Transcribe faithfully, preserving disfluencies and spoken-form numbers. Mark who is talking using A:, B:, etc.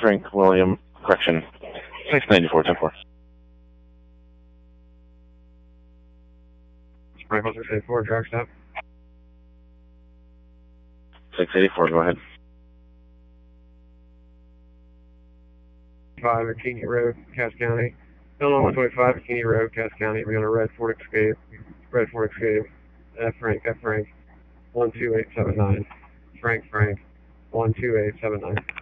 A: Frank William, correction, six ninety-four, ten four.
B: Frank six eighty-four, drag stop.
A: six eighty-four, go ahead.
B: five at Keeney Road, Cass County. Illinois one twenty-five at Keeney Road, Cass County. We're going to red Ford Escape. Red Ford Escape. F Frank, F Frank. one two eight seven nine. Frank Frank. one two eight seven nine.